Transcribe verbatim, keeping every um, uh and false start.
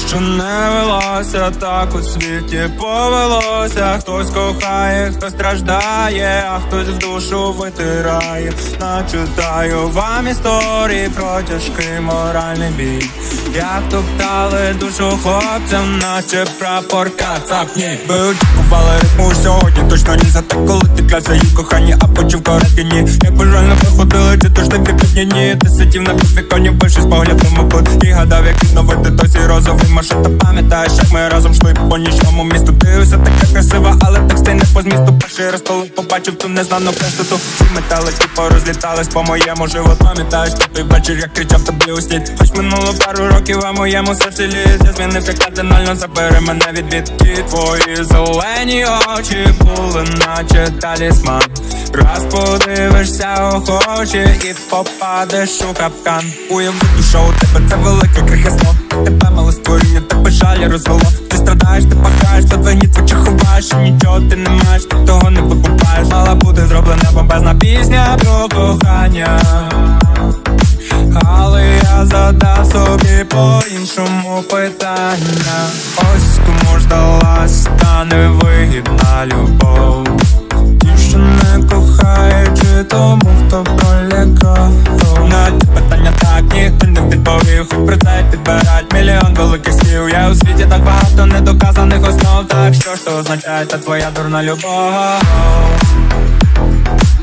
що не велося, так у світі повелося. Хтось кохає, хтось страждає, а хтось в душу витирає. Начитаю вам історії про тяжкий моральний бій, як топтали душу хлопцям, наче прапор кацапні. Ви очікували ритму сьогодні, точно ні. За те, коли ти клявся їм кохані, а почув короткі ні. Як бажально виходили, чи точно вікні ні. Ти сидів на підвіконі, вийшов з поглядом у кут і гадав, як відновити той свій розовий маршрут. Та пам'ятаєш, як ми разом йшли по нічному місту. Ти усе така красива, але тексти не по змісту. Перший раз, коли побачив ту незнану красоту, всі метелики порозлітались по моєму животу. Пам'ятаєш той вечір, як кричав тобі у слід. Хоч минуло пару років, а моєму серці ліс. Я змінився кардинально, забери мене від бід. І твої зелені очі були наче талісман. Раз подивишся охоче і попадеш у капкан. Уяви, що у тебе це велике крихесло. Тебе мало створіння, тебе жаль розвело. Ти страдаєш, ти пахаєш, за двигні твочі ховаєш. І нічого ти не маєш, ти того не викупаєш. Мала буде зроблена бомбезна пісня про кохання, але я задав собі по-іншому питання. Ось кому ждалась та невигідна любов. Ті, що не кохає, чи тому, хто пролякав. На ці питання так ніхто не відповів. Хоч про це підбирають мільйон великих слів. Я у світі так багато недоказаних основ. Так що ж то означає та твоя дурна любов?